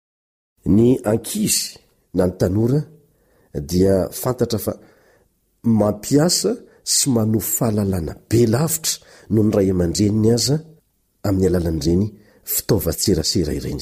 Ny ankizy na ny tanora dia fantatra fa mampiasa sy manovo fahalalana be lavitra no ny ray aman-dreniny aza amin'ny alalan'ireny fitaovan-tserasera ireny.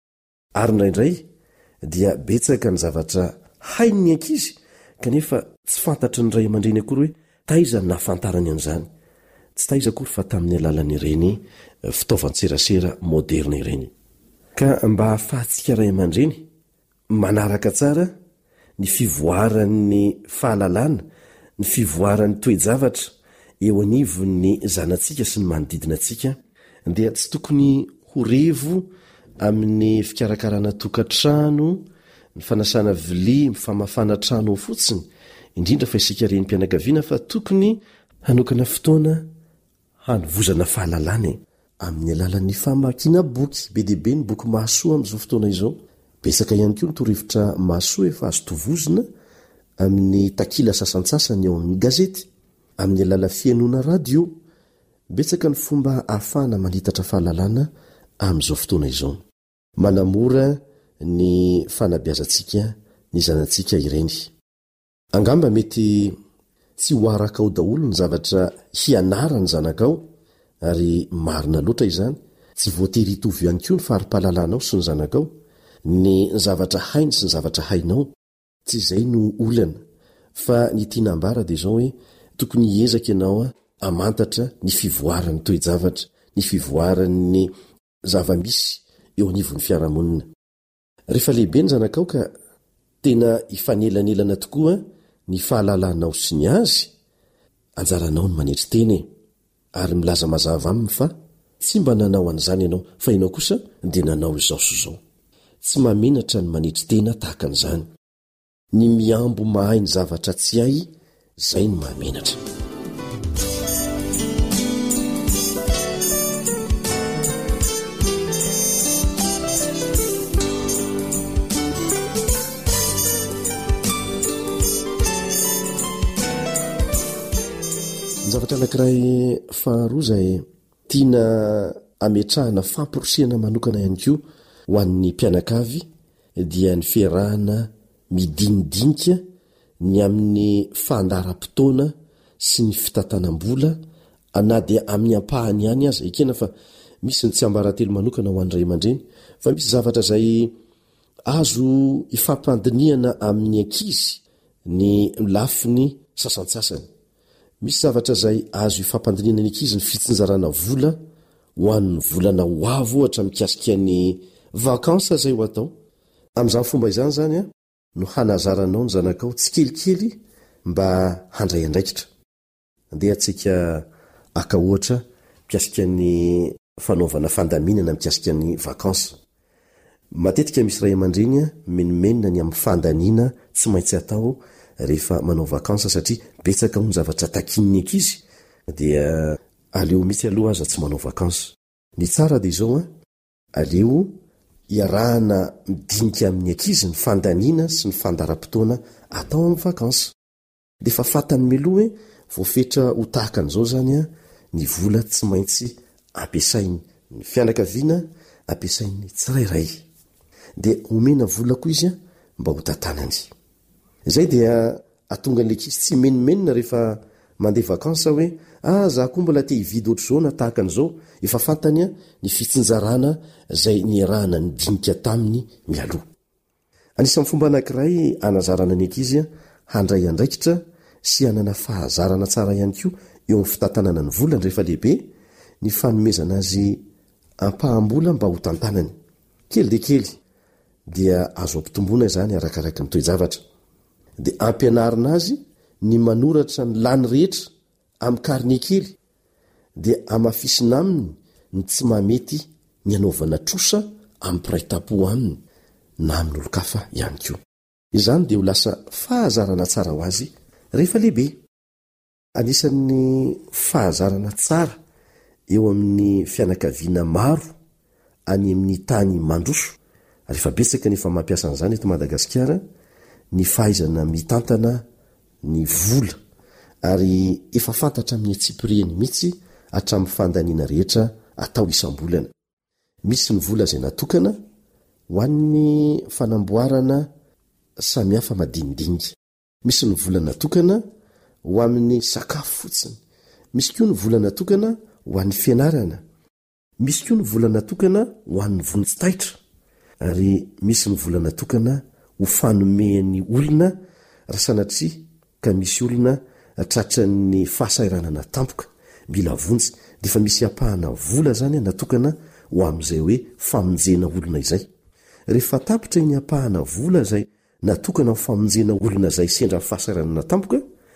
Ary indraindray dia betsaka ny zavatra hainy ny ankizy kanefa tsy fantatry ny ray aman-dreny akory hoe taiza nahafantarany an'izany. Tsy taiza akory fa tamin'ny alalan'ireny fitaovan-tserasera moderna ireny. Ka mba hahafahantsika ray aman-dreny manaraka tsara ny fivoaran'ny fahalalana, ny fivoaran'ny toe-javatra eo anivon'ny zanantsika sy ny manodidina antsika, dia tsy tokony ho revo amin'ny fikarakarana tokantrano, ny fanasana vilia, ny famafana trano fotsiny, indrindra fa isika renim-pianakaviana, fa tokony hanokana fotoana hanovozana fahalalana amin'ny alalan'ny famakiana boky. Be dia be ny boky mahasoa amin'izao fotoana izao. Besaka ihany koa ny torohevitra mahasoa efa azo tovozina amin'ny takila sasantsasany eo amin'ny gazety, amin'ny alala fiainoana radio. Betsaka ny fomba ahafahana manitatra fahalalana amin'izao fotoana izao. Manamora ny fanabeazantsika ny zanantsika ireny. Angamba mety tsy ho araka ao daholo ny zavatra hianara ny zanakao, ary marina loatra izany, tsy voatery hitovy ihany koa ny fari-pahalalanao sy ny zanakao, ny zavatra hainy sy ny zavatra hainao, tsy izay no olana. Fa ny tianambara dia izao hoe tokony hiezaka ianao a amantatra ny fivoaran'ny toe-javatra, ny fivoaran'ny zava-misy eo anivon'ny fiarahamonina. Rehefa lehibe ny zanakao ka tena hifanelanelana tokoa ny fahalalanao sy ny azy, anjaranao ny manetry teny ary milaza mazava aminy fa tsy mba nanao an'izany ianao, fa ianao kosa dia nanao izao sy izao. Tsy mamenatra ny manetry tena tahaka an'izany. Ny miambo mahay ny zavatra tsy hay, izay ny mahamenatra. Ny zavatra anankiray faharoa izay tiana ametrahana famporosiana manokana ihany koa ho an'ny mpianakavy dia ny fiarahana midinidinika ny amin'ny fandaram-potoana sy ny fitantanam-bola, na dia amin'ny ampahany ihany aza ekena, fa misy ny tsy ambaratelo manokana ho an'ny ray aman-dreny, fa misy zavatra izay azo ifampandiniana amin'ny ankizy ny lafiny sasantsasany. Misy zavatra izay azo ifampandiniana ny ankizy ny fitsinjarana vola ho an'ny volana ho avo ohatra mikasika ny vakansa izay ho atao. Amin'izany fomba izany zany a no hanazaranao ny zanakao tsy kelikely mba handray andraikitra. Andeha antsika aka ohatra mikasika ny fanaovana fandaminana mikasika ny vakansa. Matetika misy ray aman-dreny menomenina ny amin'ny fandaniana tsy maintsy atao rehefa manao vakansa, satria betsaka ho ny zavatra takin'ny ankizy dia aleo mitsy aloha aza tsy manao vakansa. ny tsara dia izao a aleo iarahana midinika amin'ny ankizy ny fandaniana sy ny fandaram-potoana atao amin'ny vakansa dia fa fatany meloha hoe voafetra ho tahaka an'izao zany a ny vola tsy maintsy ampiasainy ny fianakaviana ampiasainy tsirairay dia omena vola koa izy a mba ho tantanany izay dia atonga n'le ankizy tsy menimenina rehefa mandeha vakansa hoe ah za koa mbola te hividy ohatr'izao na tahaka an'izao efa fantany a ny fitsinjarana izay niarahana ny dinika taminy mialoha anisan'ny fomba anankiray anazarana ny ankizy a handray andraikitra sy hanana fahazarana tsara ihany koa eo amin'ny fitantanana ny volany rehefa lehibe ny fanomezana azy ampahambola mba ho tantanany kely dia kely dia azo ampitomboana izany arakaraka ny toe-javatra dia ampianarina azy ny manoratra ny lany rehetra amin'ny karne kely dia amafisina aminy ny tsy mahamety ny anaovana trosa amin'ny piray-tapo aminy na amin'ny olo-kafa ihany koa izany dia ho lasa fahazarana tsara ho azy rehefa lehibe anisan'ny fahazarana tsara eo amin'ny fianakaviana maro any amin'ny tany mandroso rehefa betsaka nefa mampiasa an'izany eto Madagasikara ny fahaizana mitantana ny vola ary efa fantatra amin'ny atsipiriany mihitsy hatramin'ny fandaniana rehetra atao isam-bolana misy ny vola izay natokana ho an'ny fanamboarana samihafa madinidiniga misy ny vola natokana ho amin'ny sakafo fotsiny misy koa ny vola natokana ho an'ny fianarana misy koa ny vola natokana ho an'ny vonjitaitra ary misy ny vola natokana ho fanomehan'ny olona raha sanatria ka misy olona tratra ny fahasairanana tampoka mila vonjy dia fa misy apahana vola zany natokana ho amin'izay hoe famonjena olona izay rehefa tapitra iny apahana vola izay natokana ho famonjena olona izay sendra ny fahasairanana tampoka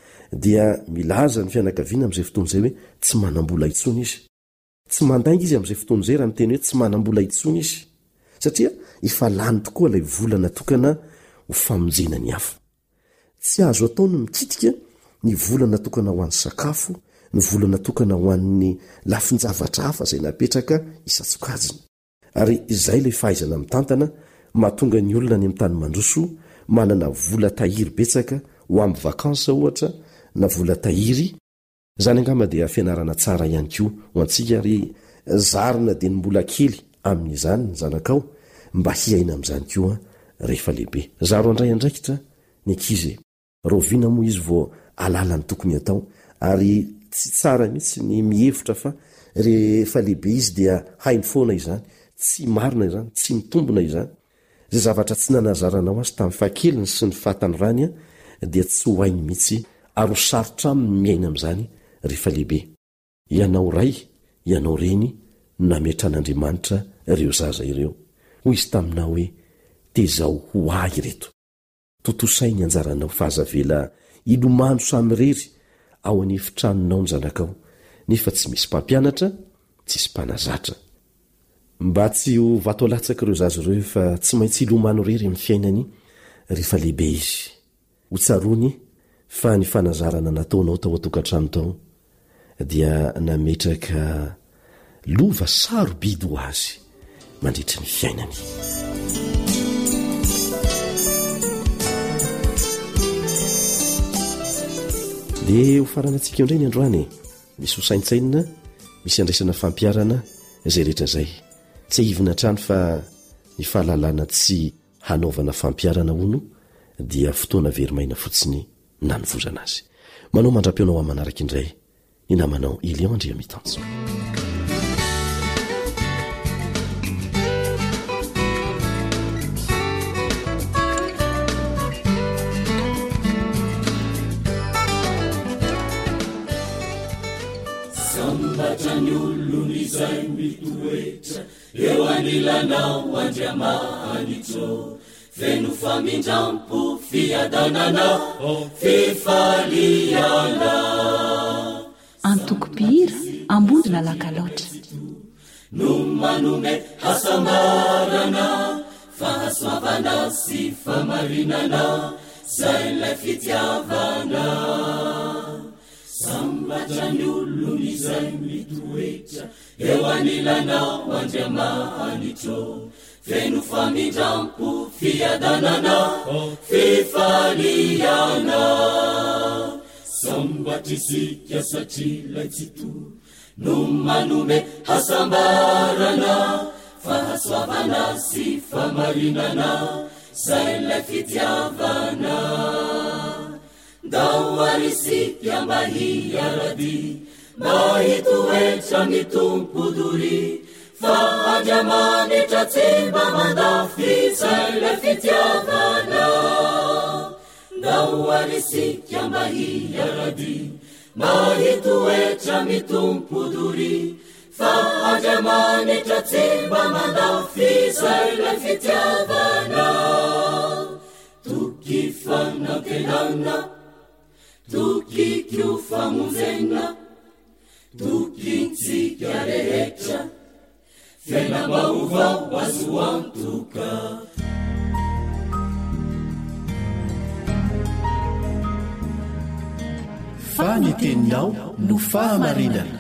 dia milaza ny fianakaviana amin'izay fotoana izay hoe tsy manam-bola itsony izy tsy mandainga izy amin'izay fotoana izay raha ny teny hoe tsy manam-bola itsony izy satria efa lany tokoa ilay vola natokana ho famonjena ny hafa tsy azo atao no mikitika ny vola natokana ho an'ny sakafo ny vola natokana ho an'ny lafin-javatra hafa izay napetraka isatsokajiny ary izay ilay fahaizana mitantana mahatonga ny olona any amin'ny tany mandroso manana vola tahiry betsaka ho amin'ny vakansa ohatra na vola tahiry zany angamba dia fianarana tsara ihany koa ho antsika ary zarina dia ny mbola kely amin'izany ny zanakao mba hiaina amin'izany koa rehefa lehibe zaro andray andraikitra ny ankizy roviana moa izy vao alala ny tokony atao ary tsy tsara mihitsy ny mihevitra fa rehefa lehibe izy dia hainy foana izany tsy marina izany tsy mitombona izany zay zavatra tsy nanazaranao azy tamin'ny fahakeliny sy ny fahatany rany a dia tsy ho hainy mihitsy ary ho sarotra aminy miaina amin'izany rehefa lehibe ianao ray ianao reny nametran'Andriamanitra ireo zaza ireo hoy izy taminao hoe tezao ho ahy ireto totosainy anjaranao fahazavela ilomano samyrery ao anefitranonao ny zanakao nefa tsy misy mpampianatra tsisy mpanazatra mba tsy ho vato alatsaka ireo zaza ireo fa tsy maintsy ilomano rery amin'ny fiainany rehefa lehibe izy ho tsarony fa ny fanazarana nataonao tao atokantrano tao dia nametraka lova sarobidy ho azy mandritry ny fiainany dia ho faranantsika indray ny androany misy hosaintsainina misy andraisana fampiarana izay rehetra izay tsy hivina trano fa ny fahalalana tsy hanaovana fampiarana ono dia fotoana verimaina fotsiny nanovozana azy manao mandra-peonao amin'ny manaraka indray ny namanao Elion Andrea Mitanjo sambatrany olony izay mitoetra eo anilanao Andriamanitro feno famindrampo fiadanana fifaliana antokopihira ambondina lakaloatra no manome hasambarana fahasoavana sy famarinana zay ilay fitiavana sambatra ny olony izay mitoetra eo anilanao andriamanitro feno famindrampo fiadanana fifaliana sambatra isika satria lay tsy to no manome hasambarana fahasoavana sy famarinana zay lay fitiavana ndao arisika mba hiarady mba hitoetra mitompodory fa andriamanitra tsy mba mandafy zay lay fitiavana ndao arisika mba hiarady mba hitoetra mitompodory fa andriamanitra tsy mba mandafy zay lay fitiavana toky fanantenana toky kio famonjena toky tsika rehetra fiaina vaovao azo antoka faneteninao no fahamarinana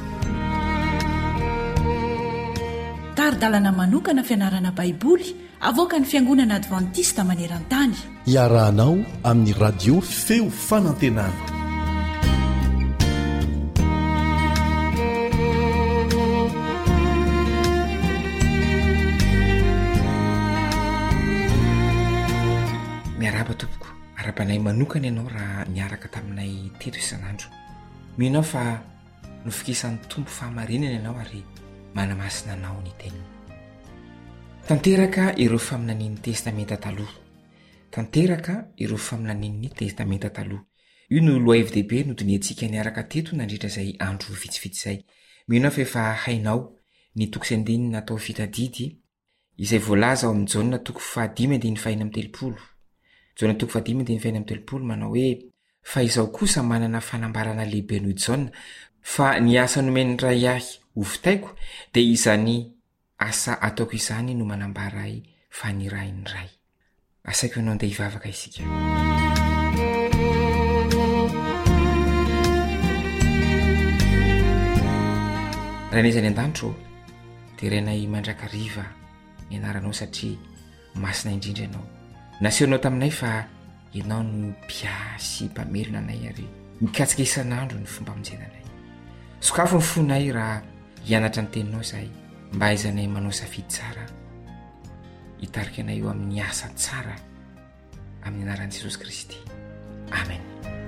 taridalana manokana fianarana baiboly avoaka ny fiangonana advantista maneran-tany iarahanao amin'ny radio feo fanantenana miaraba tompoko ara-panay manokana ianao raha miaraka taminay teto isan'andro mihinao fa nofikisan'ny tompo fahamarinana ianao ary manamasina anao ny teny tanteraka ireo faminanian'ny testamenta taloha tanteraka ireo faminanian'ny testamenta taloha io no loa f d b nodiniantsika niaraka teto nandritra izay andro vitsivitsy izay mihinao fa efa hainao ny toko sy andininy natao fitadidy izay voalaza ao amin'ny jaona toko fahadimy andiny fahina amin'ny telopolo jaona toko fahadimy andiny fahina amin'ny telopolo manao hoe fa izao kosa manana fanambarana lehibe noho jaona fa ny asa nomeny ray ahy ovitaiko dia izany asa ataoko izany no manambaray fa ny ray ny ray asaiko ianao andeha hivavaka isika raha nizany an-danitro dia rainay mandrakariva mianaranao satria masina indrindra ianao naseonao taminay fa ianao no mpiasy mpamerina anay ary mikatsika isan'andro ny fomba mijenanay sokafo ny fonay raha hianatra ny teninao zahay mba aizanay manao safidy tsara hitarika anay eo amin'ny asa tsara amin'ny anaran'i Jesosy Kristy amen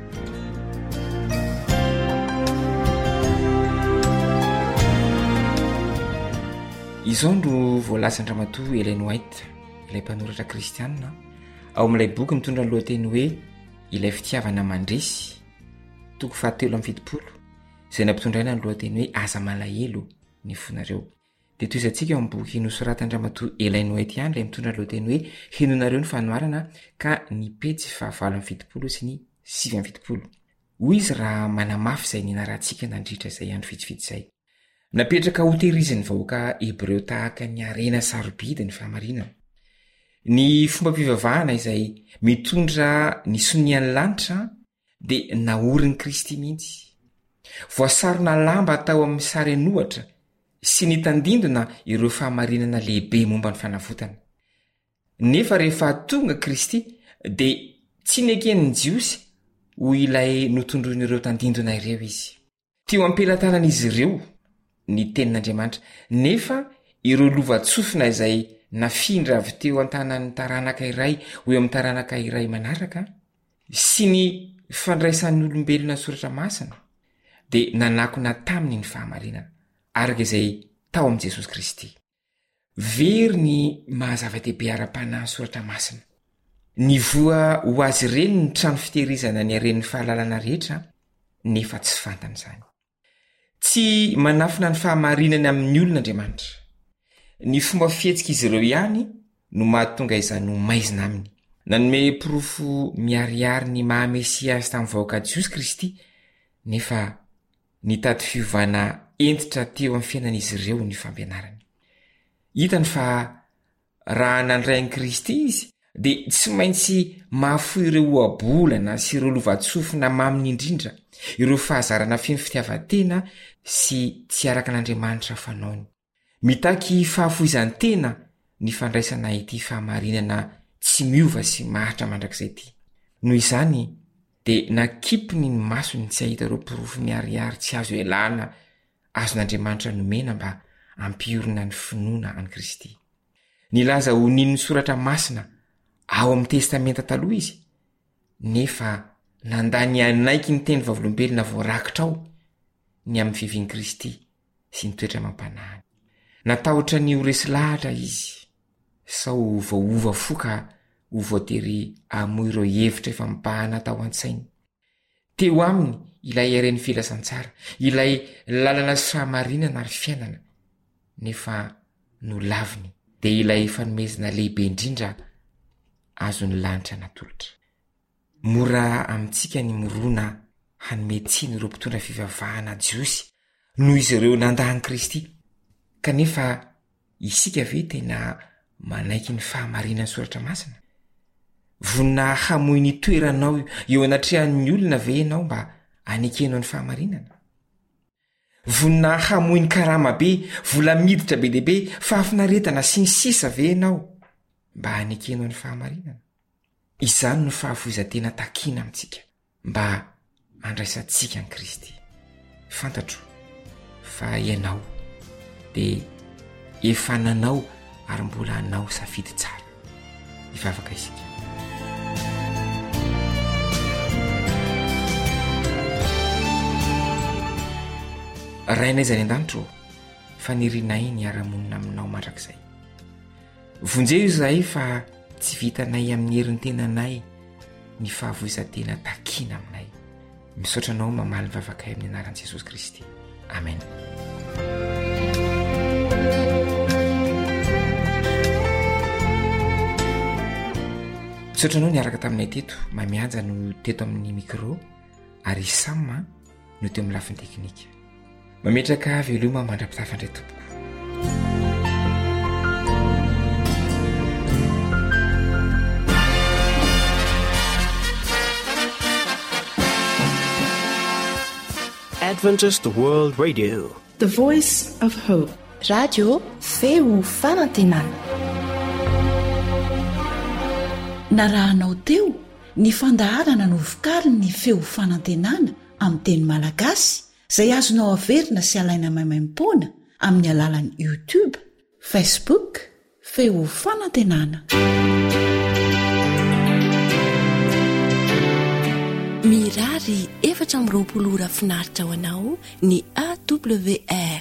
izao no voalasan-dramatoa Ellen White ilay mpanoratra kristianina ao amin'ilay boky mitondra ny lohateny hoe ilay fitiavana mandresy toko fahatelo amin'ny fitopolo izay nampitondraina ny lohateny hoe aza malahelo ny fonareo dia toizantsika eo amin'ny boky nosoratan-dramatoa Ellen White ihany ilay mitondra ny lohateny hoe henonareo ny fanoharana ka ny pejy fahavalo amin'ny fitopolo sy ny sivy amin'ny fitopolo hoy izy raha manamafy izay nianarantsika nandritra izay andro vitsivitsy izay napetraka ho tehiriziny vahoaka hebreo tahaka ny arena sarobidy ny fahamarinana ny fomba mpivavahana izay mitondra ny sonian'ny lanitra dia naorin'i Kristy mihitsy voasarona lamba atao amin'ny sary anohatra sy nitandindona ireo fahamarinana lehibe momba ny fanavotana nefa rehefa tonga Kristy dia tsy nekeny jiosy ho ilay notondron'ireo tandindona ireo izy teo ampelatanan'izy ireo ny tenin'Andriamanitra nefa ireo lova-tsofina izay nafindra avy teo an-tanan'ny taranaka iray ho eo amin'ny taranaka iray manaraka sy ny fandraisan'ny olombelona soratra masina dia nanakona taminy ny fahamarinana araka izay tao amin'i Jesosy Kristy very ny mahazava-dehibe ara-panahy soratra masina ny voa ho azy ireny ny trano fitehirizana ny aren'ny fahalalana rehetra nefa tsy fantany izany tsy manafina ny fahamarinana amin'ny olon'Andriamanitra ny fomba fihetsika izy ireo ihany no mahatonga izany ho maizina aminy nanome porofo miariary ny mahamesia azy tamin'ny vahoaka Jesosy Kristy nefa nitady fiovana entitra teo amin'ny fiainan'izy ireo ny fampianarany hitany fa raha nandray an'i Kristy izy dia tsy maintsy mahafoy ireo oabolana sy ireo lovatsofina maminy indrindra ireo fahazarana feno fitiavatena sy tsy araka an'Andriamanitra fanaony. Mitaky fahafoizan-tena ny fandraisana ity fahamarinana tsy miova sy mahatra mandrakizay ity. Noho izany dia nakipony ny masony tsy ahita ireo pirofo miariary tsy azo elana azon'Andriamanitra nomena mba ampiorina ny finoana any Kristy. Nilaza ho nin'ny soratra masina ao amin'ny testamenta taloha izy, nefa nandany anaiky ny teny vavolombelona voarakitra ao ny amin'ny fiviany Kristy sy ny toetra mampanahany. Natahotra ny ho resy lahatra izy, sao voaova foka ho voatery amo ireo hevitra efa mibahana tao an-tsainy. Teo aminy ilay iren'ny filasan-tsara, ilay lalana sy fahamarinana ary fiainana, nefa no laviny dia ilay fanomezana lehibe indrindra azony lanitra natolotra. Mora amintsika ny morona hanometsiny ireo mpitondra fivavahana jiosy noho izy ireo nandahany Kristy. Kanefa isika ve tena manaiky ny fahamarinany soratra masina? Vonina hamoy ny toeranao eo anatrehan'ny olona ve ianao mba hanekenao ny fahamarinana? Vonina hamoy ny karama be, vola miditra be dehibe, fahafinaretana sy ny sisa ve ianao mba hanekenao ny fahamarinana? Izany no fahafoizan-tena takina amintsika mba andraisantsika ny Kristy. Fantatro fa ianao dia efa nanao ary mbola hanao safidy tsara. Hivavaka isika. Rainay izay an-danitro fa nirinay ny ara-monina aminao mandrakizay. Vonjeo izahay fa tsy vitanay amin'ny herin'ny tenanay ny fahafoizan-tena takina aminay. Misaotra anao mamaly ny vavakay amin'ny anaran'i Jesosy Kristy. Amen. Misaotra anao niaraka taminay teto, mamianja no teto amin'ny micro ary Sama no teo amin'ny lafiny teknika. Mametraka veloma mandra-pitafandray tompoko. Adventist World Radio, the voice of hope. Radio feo fanantenana. Narahanao teo ny fandaharana no vokariny ny feo fanantenana amin'ny teny malagasy izay azonao averina sy alaina maimaimpoana amin'ny alalan'ny YouTube, Facebook, feo fanantenana. Mirary efatra amby roapolo ora finaritra ho anao ny A W R